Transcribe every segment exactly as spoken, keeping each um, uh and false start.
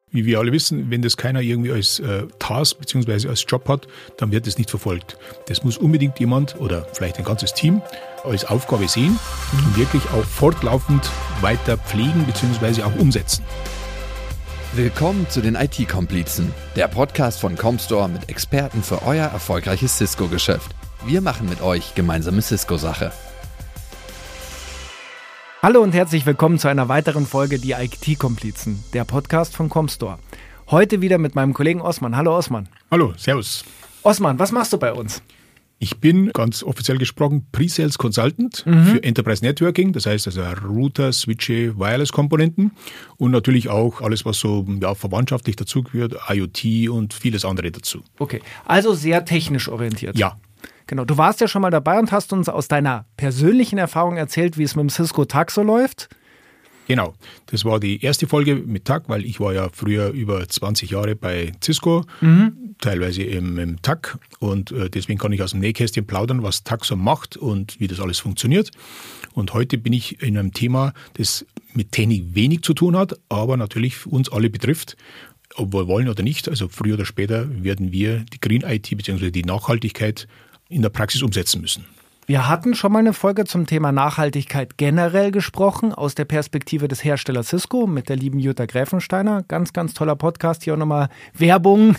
Wie wir alle wissen, wenn das keiner irgendwie als äh, Task bzw. als Job hat, dann wird das nicht verfolgt. Das muss unbedingt jemand oder vielleicht ein ganzes Team als Aufgabe sehen und wirklich auch fortlaufend weiter pflegen bzw. auch umsetzen. Willkommen zu den I T-Komplizen, der Podcast von Comstore mit Experten für euer erfolgreiches Cisco-Geschäft. Wir machen mit euch gemeinsame Cisco-Sache. Hallo und herzlich willkommen zu einer weiteren Folge Die I T-Komplizen, der Podcast von Comstore. Heute wieder mit meinem Kollegen Osman. Hallo Osman. Hallo, servus. Osman, was machst du bei uns? Ich bin, ganz offiziell gesprochen, Pre-Sales Consultant mhm. für Enterprise Networking, das heißt also Router, Switche, Wireless-Komponenten und natürlich auch alles, was so ja, verwandtschaftlich dazugehört, IoT und vieles andere dazu. Okay, also sehr technisch orientiert. Ja. Genau, du warst ja schon mal dabei und hast uns aus deiner persönlichen Erfahrung erzählt, wie es mit dem Cisco T A C so läuft. Genau, das war die erste Folge mit T A C, weil ich war ja früher über zwanzig Jahre bei Cisco, mhm. teilweise im, im T A C und äh, deswegen kann ich aus dem Nähkästchen plaudern, was T A C so macht und wie das alles funktioniert. Und heute bin ich in einem Thema, das mit Technik wenig zu tun hat, aber natürlich uns alle betrifft. Ob wir wollen oder nicht, also früher oder später werden wir die Green I T bzw. die Nachhaltigkeit in der Praxis umsetzen müssen. Wir hatten schon mal eine Folge zum Thema Nachhaltigkeit generell gesprochen, aus der Perspektive des Herstellers Cisco mit der lieben Jutta Gräfensteiner. Ganz, ganz toller Podcast, hier auch nochmal Werbung.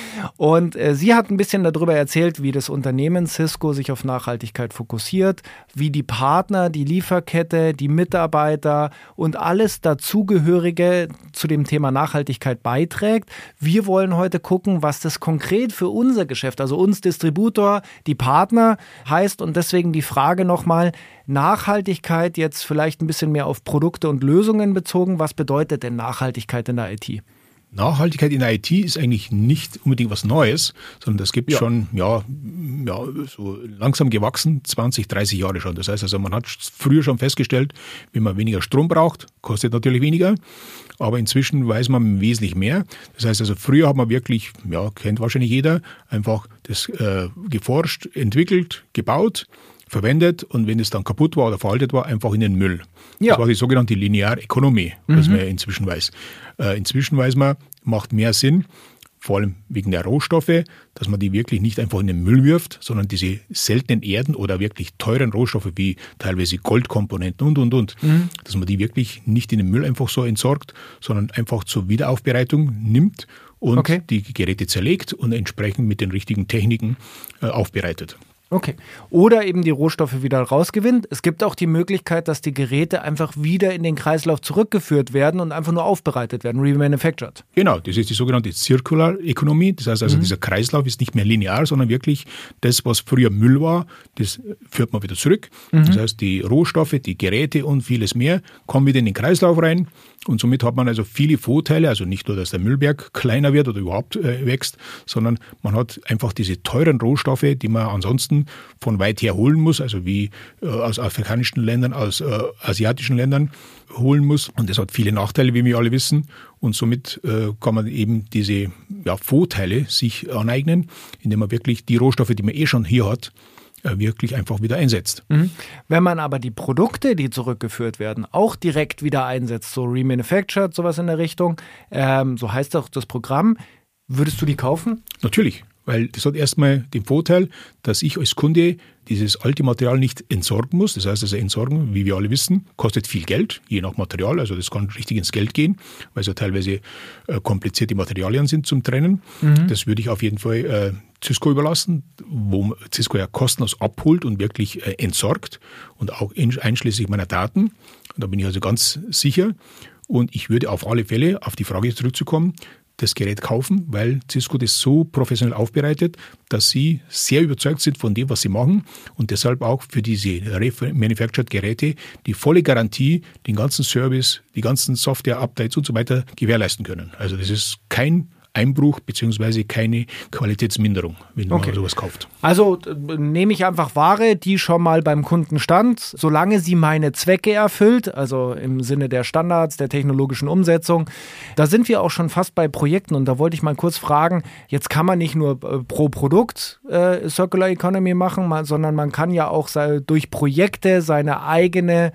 Und äh, sie hat ein bisschen darüber erzählt, wie das Unternehmen Cisco sich auf Nachhaltigkeit fokussiert, wie die Partner, die Lieferkette, die Mitarbeiter und alles dazugehörige zu dem Thema Nachhaltigkeit beiträgt. Wir wollen heute gucken, was das konkret für unser Geschäft, also uns Distributor, die Partner heißt und deswegen die Frage nochmal, Nachhaltigkeit jetzt vielleicht ein bisschen mehr auf Produkte und Lösungen bezogen. Was bedeutet denn Nachhaltigkeit in der I T? Nachhaltigkeit in der I T ist eigentlich nicht unbedingt was Neues, sondern das gibt ja. schon ja, ja, so langsam gewachsen, zwanzig, dreißig Jahre schon. Das heißt also, man hat früher schon festgestellt, wenn man weniger Strom braucht, kostet natürlich weniger, aber inzwischen weiß man wesentlich mehr. Das heißt also, früher hat man wirklich, ja, kennt wahrscheinlich jeder, einfach das äh, geforscht, entwickelt, gebaut, verwendet und wenn es dann kaputt war oder veraltet war, einfach in den Müll. Ja. Das war die sogenannte lineare Ökonomie, was mhm. man inzwischen weiß. Äh, inzwischen weiß man, macht mehr Sinn, vor allem wegen der Rohstoffe, dass man die wirklich nicht einfach in den Müll wirft, sondern diese seltenen Erden oder wirklich teuren Rohstoffe wie teilweise Goldkomponenten und, und, und, mhm. dass man die wirklich nicht in den Müll einfach so entsorgt, sondern einfach zur Wiederaufbereitung nimmt und okay. die Geräte zerlegt und entsprechend mit den richtigen Techniken äh, aufbereitet. Okay. Oder eben die Rohstoffe wieder rausgewinnt. Es gibt auch die Möglichkeit, dass die Geräte einfach wieder in den Kreislauf zurückgeführt werden und einfach nur aufbereitet werden, remanufactured. Genau, das ist die sogenannte Circular Economy. Das heißt also, mhm. dieser Kreislauf ist nicht mehr linear, sondern wirklich das, was früher Müll war, das führt man wieder zurück. Mhm. Das heißt, die Rohstoffe, die Geräte und vieles mehr kommen wieder in den Kreislauf rein. Und somit hat man also viele Vorteile, also nicht nur, dass der Müllberg kleiner wird oder überhaupt äh, wächst, sondern man hat einfach diese teuren Rohstoffe, die man ansonsten von weit her holen muss, also wie äh, aus afrikanischen Ländern, aus äh, asiatischen Ländern holen muss. Und das hat viele Nachteile, wie wir alle wissen. Und somit äh, kann man eben diese ja, Vorteile sich aneignen, indem man wirklich die Rohstoffe, die man eh schon hier hat, wirklich einfach wieder einsetzt. Mhm. Wenn man aber die Produkte, die zurückgeführt werden, auch direkt wieder einsetzt, so remanufactured, sowas in der Richtung, ähm, so heißt auch das Programm, würdest du die kaufen? Natürlich, weil das hat erstmal den Vorteil, dass ich als Kunde dieses alte Material nicht entsorgen muss. Das heißt also, entsorgen, wie wir alle wissen, kostet viel Geld, je nach Material. Also das kann richtig ins Geld gehen, weil es ja teilweise äh, komplizierte Materialien sind zum Trennen. Mhm. Das würde ich auf jeden Fall äh, Cisco überlassen, wo Cisco ja kostenlos abholt und wirklich äh, entsorgt und auch einschließlich meiner Daten. Und da bin ich also ganz sicher. Und ich würde auf alle Fälle, auf die Frage zurückzukommen, das Gerät kaufen, weil Cisco das so professionell aufbereitet, dass sie sehr überzeugt sind von dem, was sie machen und deshalb auch für diese Remanufactured Geräte die volle Garantie, den ganzen Service, die ganzen Software-Updates und so weiter gewährleisten können. Also das ist kein Einbruch bzw. keine Qualitätsminderung, wenn okay. man sowas kauft. Also äh, nehme ich einfach Ware, die schon mal beim Kunden stand, solange sie meine Zwecke erfüllt, also im Sinne der Standards, der technologischen Umsetzung. Da sind wir auch schon fast bei Projekten und da wollte ich mal kurz fragen, jetzt kann man nicht nur äh, pro Produkt äh, Circular Economy machen, mal, sondern man kann ja auch sei, durch Projekte seine eigene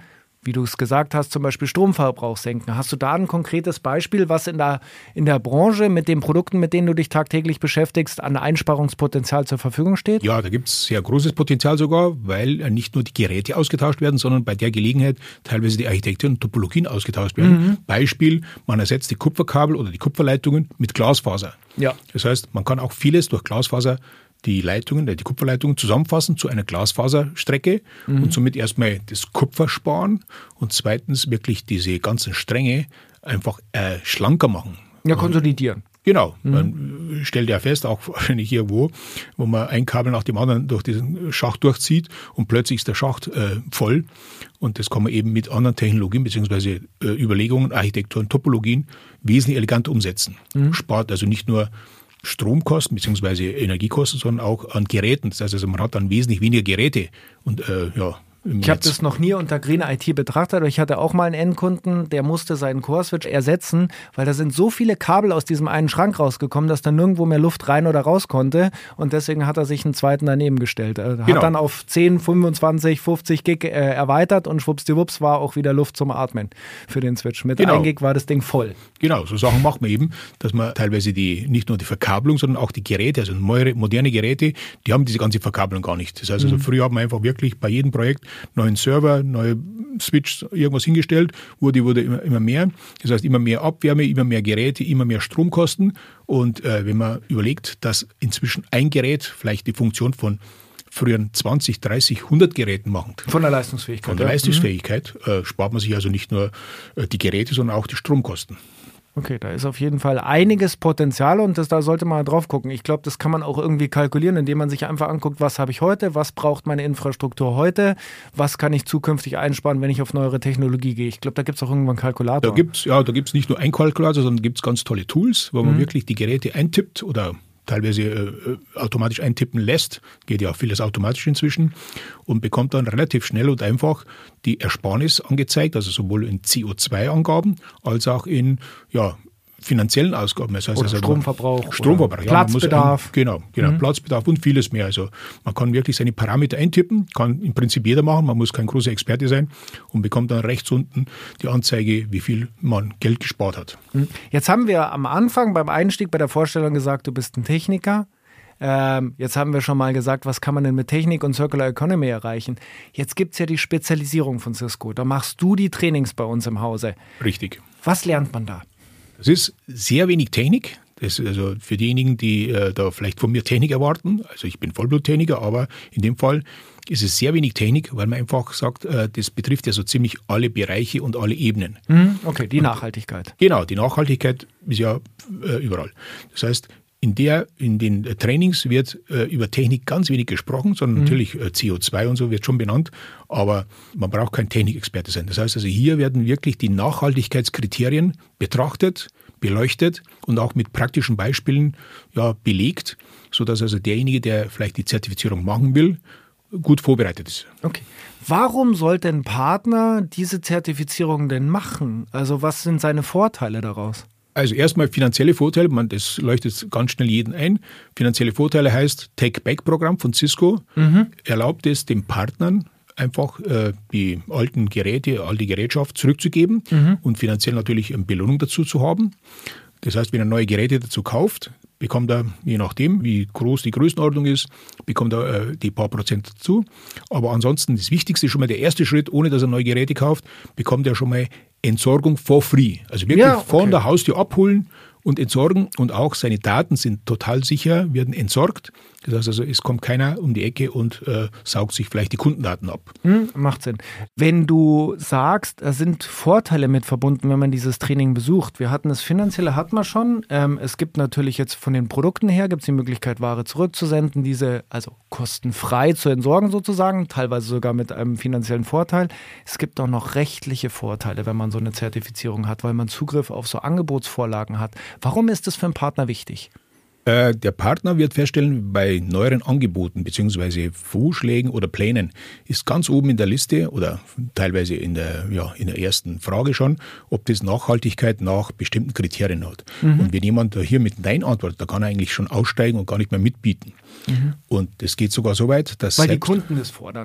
wie du es gesagt hast, zum Beispiel Stromverbrauch senken. Hast du da ein konkretes Beispiel, was in der, in der Branche mit den Produkten, mit denen du dich tagtäglich beschäftigst, an Einsparungspotenzial zur Verfügung steht? Ja, da gibt es sehr großes Potenzial sogar, weil nicht nur die Geräte ausgetauscht werden, sondern bei der Gelegenheit teilweise die Architektur und Topologien ausgetauscht werden. Mhm. Beispiel, man ersetzt die Kupferkabel oder die Kupferleitungen mit Glasfaser. Ja. Das heißt, man kann auch vieles durch Glasfaser die Leitungen, die Kupferleitungen zusammenfassen zu einer Glasfaserstrecke mhm. und somit erstmal das Kupfer sparen und zweitens wirklich diese ganzen Stränge einfach äh, schlanker machen. Ja, konsolidieren. Genau, mhm. man stellt ja fest, auch wahrscheinlich irgendwo, wo man ein Kabel nach dem anderen durch diesen Schacht durchzieht und plötzlich ist der Schacht äh, voll und das kann man eben mit anderen Technologien bzw. Äh, Überlegungen, Architektur und Topologien wesentlich eleganter umsetzen. Mhm. Spart also nicht nur Stromkosten bzw. Energiekosten, sondern auch an Geräten. Das heißt also, man hat dann wesentlich weniger Geräte und äh, ja. Ich habe das noch nie unter Green I T betrachtet, aber ich hatte auch mal einen Endkunden, der musste seinen Core-Switch ersetzen, weil da sind so viele Kabel aus diesem einen Schrank rausgekommen, dass da nirgendwo mehr Luft rein oder raus konnte und deswegen hat er sich einen zweiten daneben gestellt. Er hat genau. dann auf zehn, fünfundzwanzig, fünfzig Gig äh, erweitert und schwuppsdiwupps war auch wieder Luft zum Atmen für den Switch. Mit genau. ein Gig war das Ding voll. Genau, so Sachen macht man eben, dass man teilweise die nicht nur die Verkabelung, sondern auch die Geräte, also neuere, moderne Geräte, die haben diese ganze Verkabelung gar nicht. Das heißt also, mhm. früher haben wir einfach wirklich bei jedem Projekt neuen Server, neue Switch, irgendwas hingestellt, wurde, wurde immer, immer mehr. Das heißt, immer mehr Abwärme, immer mehr Geräte, immer mehr Stromkosten. Und äh, wenn man überlegt, dass inzwischen ein Gerät vielleicht die Funktion von früheren zwanzig, dreißig, hundert Geräten macht. Von der Leistungsfähigkeit. Von der ja. Leistungsfähigkeit mhm. äh, spart man sich also nicht nur äh, die Geräte, sondern auch die Stromkosten. Okay, da ist auf jeden Fall einiges Potenzial und das, da sollte man drauf gucken. Ich glaube, das kann man auch irgendwie kalkulieren, indem man sich einfach anguckt, was habe ich heute, was braucht meine Infrastruktur heute, was kann ich zukünftig einsparen, wenn ich auf neuere Technologie gehe. Ich glaube, da gibt es auch irgendwann einen Kalkulator. Da gibt's, ja, da gibt es nicht nur einen Kalkulator, sondern gibt es ganz tolle Tools, wo man mhm. wirklich die Geräte eintippt oder teilweise äh, automatisch eintippen lässt, geht ja auch vieles automatisch inzwischen und bekommt dann relativ schnell und einfach die Ersparnis angezeigt, also sowohl in C O zwei Angaben als auch in ja, finanziellen Ausgaben. Das heißt, oder also Stromverbrauch, Stromverbrauch, oder Platzbedarf. Ja, genau, genau mhm. Platzbedarf und vieles mehr. Also man kann wirklich seine Parameter eintippen, kann im Prinzip jeder machen, man muss kein großer Experte sein und bekommt dann rechts unten die Anzeige, wie viel man Geld gespart hat. Jetzt haben wir am Anfang beim Einstieg bei der Vorstellung gesagt, du bist ein Techniker. Ähm, jetzt haben wir schon mal gesagt, was kann man denn mit Technik und Circular Economy erreichen. Jetzt gibt es ja die Spezialisierung von Cisco. Da machst du die Trainings bei uns im Hause. Richtig. Was lernt man da? Das ist sehr wenig Technik. Das ist also für diejenigen, die äh, da vielleicht von mir Technik erwarten. Also ich bin Vollbluttechniker, aber in dem Fall ist es sehr wenig Technik, weil man einfach sagt, äh, das betrifft ja so ziemlich alle Bereiche und alle Ebenen. Okay, die und, Nachhaltigkeit. Genau, die Nachhaltigkeit ist ja äh, überall. Das heißt, in, der, in den Trainings wird äh, über Technik ganz wenig gesprochen, sondern mhm. natürlich äh, C O zwei und so wird schon benannt, aber man braucht kein Technikexperte sein. Das heißt also, hier werden wirklich die Nachhaltigkeitskriterien betrachtet, beleuchtet und auch mit praktischen Beispielen ja, belegt, sodass also derjenige, der vielleicht die Zertifizierung machen will, gut vorbereitet ist. Okay. Warum sollte ein Partner diese Zertifizierung denn machen? Also was sind seine Vorteile daraus? Also erstmal finanzielle Vorteile, man, das leuchtet ganz schnell jeden ein. Finanzielle Vorteile heißt Take-Back-Programm von Cisco, mhm. erlaubt es den Partnern einfach äh, die alten Geräte, all die Gerätschaft zurückzugeben mhm. und finanziell natürlich eine Belohnung dazu zu haben. Das heißt, wenn er neue Geräte dazu kauft, bekommt er, je nachdem, wie groß die Größenordnung ist, bekommt er äh, die paar Prozent dazu. Aber ansonsten das Wichtigste, schon mal der erste Schritt, ohne dass er neue Geräte kauft, bekommt er schon mal Entsorgung for free. Also wirklich ja, okay. von der Haustür abholen und entsorgen und auch seine Daten sind total sicher, werden entsorgt. Das heißt also, es kommt keiner um die Ecke und äh, saugt sich vielleicht die Kundendaten ab. Hm, macht Sinn. Wenn du sagst, da sind Vorteile mit verbunden, wenn man dieses Training besucht. Wir hatten das Finanzielle, hatten wir schon. Ähm, es gibt natürlich jetzt von den Produkten her, gibt es die Möglichkeit, Ware zurückzusenden, diese also kostenfrei zu entsorgen sozusagen, teilweise sogar mit einem finanziellen Vorteil. Es gibt auch noch rechtliche Vorteile, wenn man so eine Zertifizierung hat, weil man Zugriff auf so Angebotsvorlagen hat. Warum ist das für einen Partner wichtig? Der Partner wird feststellen, bei neueren Angeboten bzw. Vorschlägen oder Plänen ist ganz oben in der Liste oder teilweise in der, ja, in der ersten Frage schon, ob das Nachhaltigkeit nach bestimmten Kriterien hat. Mhm. Und wenn jemand hier mit Nein antwortet, da kann er eigentlich schon aussteigen und gar nicht mehr mitbieten. Mhm. Und das geht sogar so weit, dass... Weil die Kunden das fordern.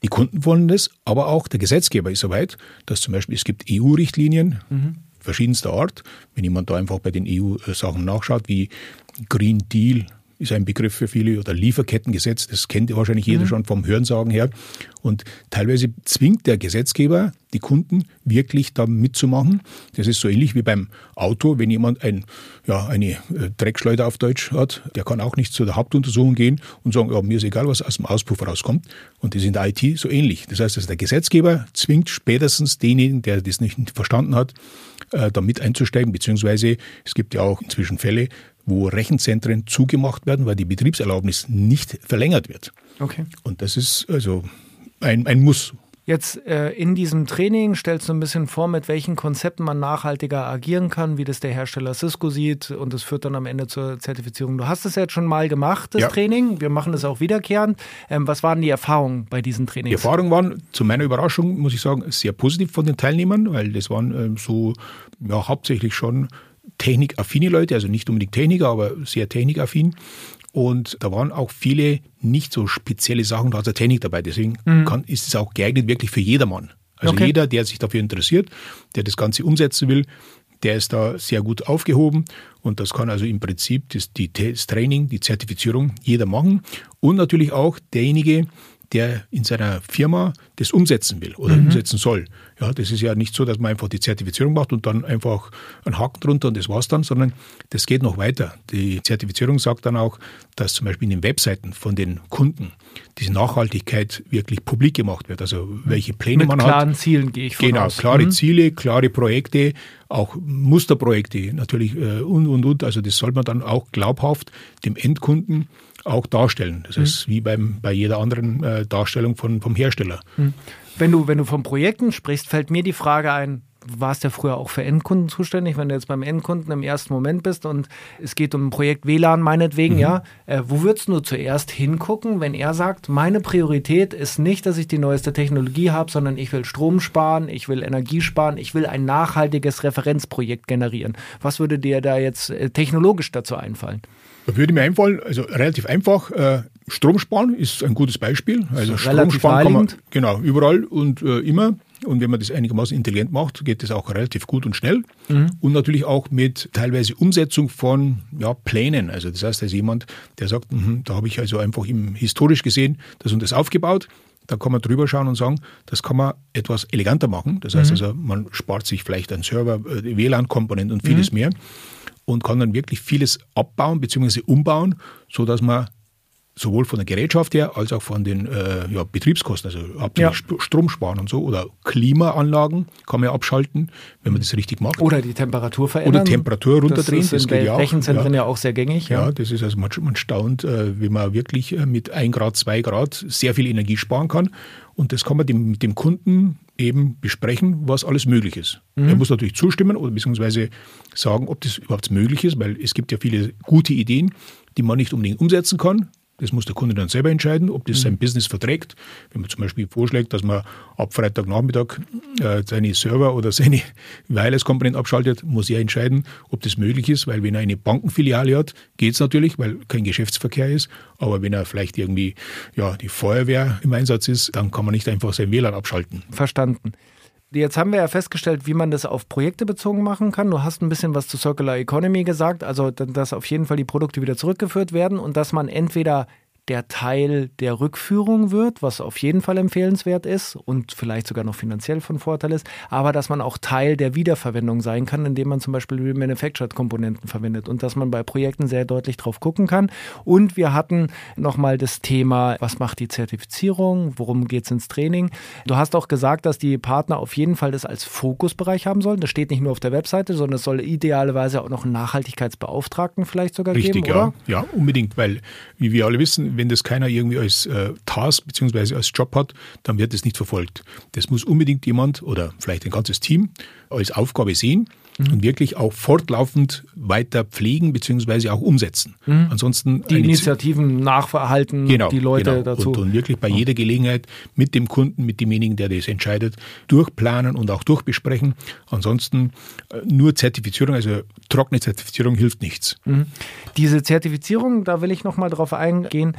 Die Kunden wollen das, aber auch der Gesetzgeber ist soweit, dass zum Beispiel es gibt E U-Richtlinien mhm. verschiedenster Art. Wenn jemand da einfach bei den E U-Sachen nachschaut, wie Green Deal ist ein Begriff für viele, oder Lieferkettengesetz, das kennt wahrscheinlich jeder mhm. schon vom Hörensagen her. Und teilweise zwingt der Gesetzgeber die Kunden wirklich da mitzumachen. Das ist so ähnlich wie beim Auto, wenn jemand ein, ja, eine Dreckschleuder auf Deutsch hat, der kann auch nicht zu der Hauptuntersuchung gehen und sagen, ja, mir ist egal, was aus dem Auspuff rauskommt. Und das ist in der I T so ähnlich. Das heißt, also der Gesetzgeber zwingt spätestens denjenigen, der das nicht verstanden hat, da mit einzusteigen, beziehungsweise es gibt ja auch inzwischen Fälle, wo Rechenzentren zugemacht werden, weil die Betriebserlaubnis nicht verlängert wird. Okay. Und das ist also ein, ein Muss. Jetzt äh, in diesem Training stellst du ein bisschen vor, mit welchen Konzepten man nachhaltiger agieren kann, wie das der Hersteller Cisco sieht, und das führt dann am Ende zur Zertifizierung. Du hast es jetzt schon mal gemacht, das ja. Training. Wir machen es auch wiederkehrend. Ähm, was waren die Erfahrungen bei diesen Trainings? Die Erfahrungen waren, zu meiner Überraschung, muss ich sagen, sehr positiv von den Teilnehmern, weil das waren ähm, so ja, hauptsächlich schon technikaffine Leute, also nicht unbedingt Techniker, aber sehr technikaffin. Und da waren auch viele nicht so spezielle Sachen, da hat der Technik dabei. Deswegen mhm. kann, ist es auch geeignet wirklich für jedermann. Also okay. jeder, der sich dafür interessiert, der das Ganze umsetzen will, der ist da sehr gut aufgehoben. Und das kann also im Prinzip das, die, das Training, die Zertifizierung jeder machen. Und natürlich auch derjenige, der in seiner Firma das umsetzen will oder mhm. umsetzen soll. Ja, das ist ja nicht so, dass man einfach die Zertifizierung macht und dann einfach einen Haken drunter und das war's dann, sondern das geht noch weiter. Die Zertifizierung sagt dann auch, dass zum Beispiel in den Webseiten von den Kunden diese Nachhaltigkeit wirklich publik gemacht wird. Also welche Pläne Mit man hat. Mit klaren Zielen gehe ich von Genau, aus. klare mhm. Ziele, klare Projekte, auch Musterprojekte natürlich äh, und, und, und. Also das soll man dann auch glaubhaft dem Endkunden auch darstellen. Das ist mhm. wie beim, bei jeder anderen äh, Darstellung von, vom Hersteller. Mhm. Wenn du, wenn du von Projekten sprichst, fällt mir die Frage ein, du warst ja früher auch für Endkunden zuständig, wenn du jetzt beim Endkunden im ersten Moment bist und es geht um ein Projekt W L A N meinetwegen, mhm. ja, äh, wo würdest du zuerst hingucken, wenn er sagt, meine Priorität ist nicht, dass ich die neueste Technologie habe, sondern ich will Strom sparen, ich will Energie sparen, ich will ein nachhaltiges Referenzprojekt generieren. Was würde dir da jetzt äh, technologisch dazu einfallen? Da würde mir einfallen, also relativ einfach, äh, Strom sparen ist ein gutes Beispiel. Also Strom sparen kann man genau, überall und äh, immer. Und wenn man das einigermaßen intelligent macht, geht das auch relativ gut und schnell. Mhm. Und natürlich auch mit teilweise Umsetzung von ja, Plänen. Also das heißt, da ist jemand, der sagt, mh, da habe ich also einfach im, historisch gesehen das und das aufgebaut. Da kann man drüber schauen und sagen, das kann man etwas eleganter machen. Das heißt mhm. also, man spart sich vielleicht einen Server, W L A N-Komponenten und vieles mhm. mehr. Und kann dann wirklich vieles abbauen bzw. umbauen, sodass man sowohl von der Gerätschaft her als auch von den äh, ja, Betriebskosten, also hauptsächlich ja. Strom sparen und so, oder Klimaanlagen kann man ja abschalten, wenn man das richtig macht. Oder die Temperatur verändern. Oder Temperatur runterdrehen. Das ist in das geht ja auch. Rechenzentren ja. ja auch sehr gängig. Ja, ja das ist also man, man staunt, äh, wie man wirklich äh, mit ein Grad, zwei Grad sehr viel Energie sparen kann. Und das kann man dem, mit dem Kunden eben besprechen, was alles möglich ist. Mhm. Er muss natürlich zustimmen oder beziehungsweise sagen, ob das überhaupt möglich ist, weil es gibt ja viele gute Ideen, die man nicht unbedingt umsetzen kann. Das muss der Kunde dann selber entscheiden, ob das mhm. sein Business verträgt. Wenn man zum Beispiel vorschlägt, dass man ab Freitagnachmittag äh, seine Server oder seine Wireless-Komponenten abschaltet, muss er entscheiden, ob das möglich ist, weil wenn er eine Bankenfiliale hat, geht es natürlich, weil kein Geschäftsverkehr ist. Aber wenn er vielleicht irgendwie ja, die Feuerwehr im Einsatz ist, dann kann man nicht einfach sein W L A N abschalten. Verstanden. Jetzt haben wir ja festgestellt, wie man das auf Projekte bezogen machen kann. Du hast ein bisschen was zu Circular Economy gesagt, also dass auf jeden Fall die Produkte wieder zurückgeführt werden und dass man entweder der Teil der Rückführung wird, was auf jeden Fall empfehlenswert ist und vielleicht sogar noch finanziell von Vorteil ist, aber dass man auch Teil der Wiederverwendung sein kann, indem man zum Beispiel Remanufactured-Komponenten verwendet und dass man bei Projekten sehr deutlich drauf gucken kann. Und wir hatten nochmal das Thema, was macht die Zertifizierung, worum geht es ins Training. Du hast auch gesagt, dass die Partner auf jeden Fall das als Fokusbereich haben sollen. Das steht nicht nur auf der Webseite, sondern es soll idealerweise auch noch einen Nachhaltigkeitsbeauftragten vielleicht sogar Richtig, geben, oder? Ja. ja, unbedingt, weil, wie wir alle wissen, wenn das keiner irgendwie als äh, Task bzw. als Job hat, dann wird das nicht verfolgt. Das muss unbedingt jemand oder vielleicht ein ganzes Team als Aufgabe sehen mhm. und wirklich auch fortlaufend weiter pflegen bzw. auch umsetzen. Mhm. Ansonsten die Initiativen nachverhalten, genau, die Leute genau. dazu. Und, und wirklich bei jeder Gelegenheit mit dem Kunden, mit demjenigen, der das entscheidet, durchplanen und auch durchbesprechen. Ansonsten äh, nur Zertifizierung, also trockene Zertifizierung hilft nichts. Mhm. Diese Zertifizierung, da will ich nochmal drauf eingehen,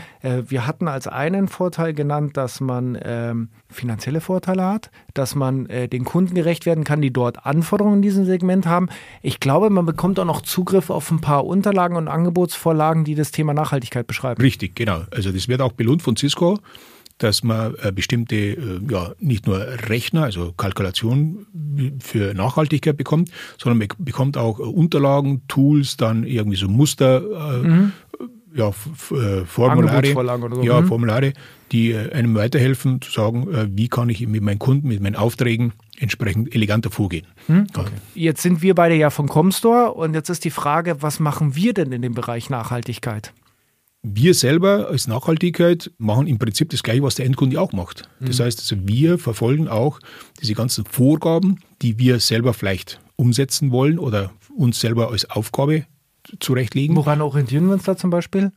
Äh, wir hatten als einen Vorteil genannt, dass man ähm, finanzielle Vorteile hat, dass man äh, den Kunden gerecht werden kann, die dort Anforderungen in diesem Segment haben. Ich glaube, man bekommt auch noch Zugriff auf ein paar Unterlagen und Angebotsvorlagen, die das Thema Nachhaltigkeit beschreiben. Richtig, genau. Also das wird auch belohnt von Cisco, dass man äh, bestimmte, äh, ja, nicht nur Rechner, also Kalkulation für Nachhaltigkeit bekommt, sondern man bekommt auch äh, Unterlagen, Tools, dann irgendwie so Muster, äh, mhm. ja, f- äh, Formulare, oder so. ja, mhm. Formulare, die äh, einem weiterhelfen, zu sagen, äh, wie kann ich mit meinen Kunden, mit meinen Aufträgen entsprechend eleganter vorgehen. Mhm. Okay. Jetzt sind wir beide ja von Comstore und jetzt ist die Frage, was machen wir denn in dem Bereich Nachhaltigkeit? Wir selber als Nachhaltigkeit machen im Prinzip das Gleiche, was der Endkunde auch macht. Das heißt, also wir verfolgen auch diese ganzen Vorgaben, die wir selber vielleicht umsetzen wollen oder uns selber als Aufgabe zurechtlegen. Woran orientieren wir uns da zum Beispiel?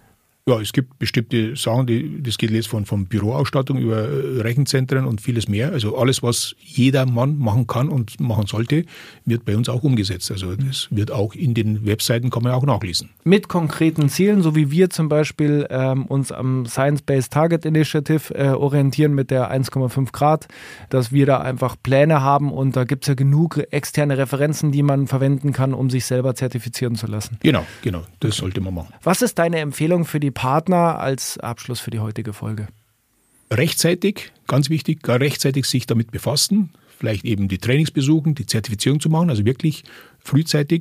Ja, es gibt bestimmte Sachen, die, das geht jetzt von, von Büroausstattung über Rechenzentren und vieles mehr. Also alles, was jeder Mann machen kann und machen sollte, wird bei uns auch umgesetzt. Also das wird auch in den Webseiten, kann man auch nachlesen. Mit konkreten Zielen, so wie wir zum Beispiel ähm, uns am Science-Based Target Initiative äh, orientieren mit der eins Komma fünf Grad, dass wir da einfach Pläne haben und da gibt es ja genug externe Referenzen, die man verwenden kann, um sich selber zertifizieren zu lassen. Genau, genau, das sollte man machen. Was ist deine Empfehlung für die Partner als Abschluss für die heutige Folge? Rechtzeitig, ganz wichtig, rechtzeitig sich damit befassen, vielleicht eben die Trainings besuchen, die Zertifizierung zu machen, also wirklich frühzeitig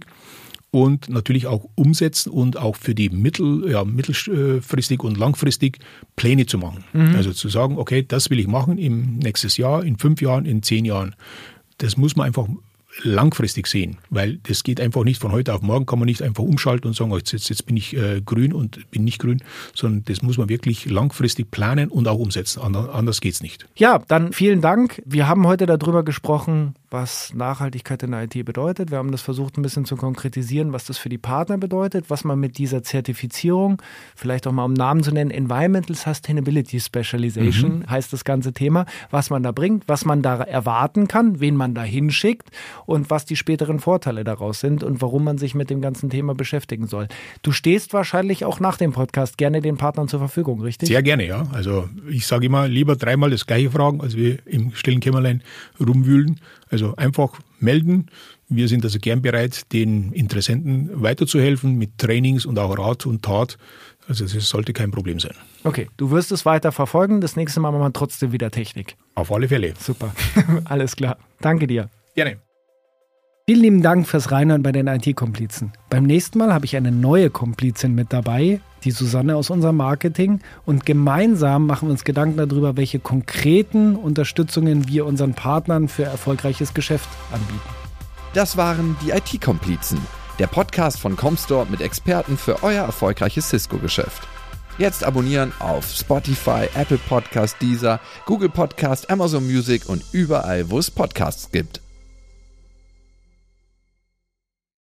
und natürlich auch umsetzen und auch für die mittel, ja, mittelfristig und langfristig Pläne zu machen. Mhm. Also zu sagen, okay, das will ich machen im nächsten Jahr, in fünf Jahren, in zehn Jahren. Das muss man einfach langfristig sehen, weil das geht einfach nicht von heute auf morgen, kann man nicht einfach umschalten und sagen, jetzt, jetzt, jetzt bin ich äh, grün und bin nicht grün, sondern das muss man wirklich langfristig planen und auch umsetzen, Ander, anders geht es nicht. Ja, dann vielen Dank. Wir haben heute darüber gesprochen, was Nachhaltigkeit in der I T bedeutet. Wir haben das versucht ein bisschen zu konkretisieren, was das für die Partner bedeutet, was man mit dieser Zertifizierung, vielleicht auch mal um Namen zu nennen, Environmental Sustainability Specialization mhm. heißt das ganze Thema, was man da bringt, was man da erwarten kann, wen man da hinschickt und was die späteren Vorteile daraus sind und warum man sich mit dem ganzen Thema beschäftigen soll. Du stehst wahrscheinlich auch nach dem Podcast gerne den Partnern zur Verfügung, richtig? Sehr gerne, ja. Also ich sage immer, lieber dreimal das gleiche fragen, als wir im stillen Kämmerlein rumwühlen. Also einfach melden. Wir sind also gern bereit, den Interessenten weiterzuhelfen mit Trainings und auch Rat und Tat. Also das sollte kein Problem sein. Okay, du wirst es weiter verfolgen. Das nächste Mal machen wir trotzdem wieder Technik. Auf alle Fälle. Super, alles klar. Danke dir. Gerne. Vielen lieben Dank fürs Reinhören bei den I T-Komplizen. Beim nächsten Mal habe ich eine neue Komplizin mit dabei, die Susanne aus unserem Marketing. Und gemeinsam machen wir uns Gedanken darüber, welche konkreten Unterstützungen wir unseren Partnern für erfolgreiches Geschäft anbieten. Das waren die I T-Komplizen, der Podcast von Comstore mit Experten für euer erfolgreiches Cisco-Geschäft. Jetzt abonnieren auf Spotify, Apple Podcast, Deezer, Google Podcast, Amazon Music und überall, wo es Podcasts gibt.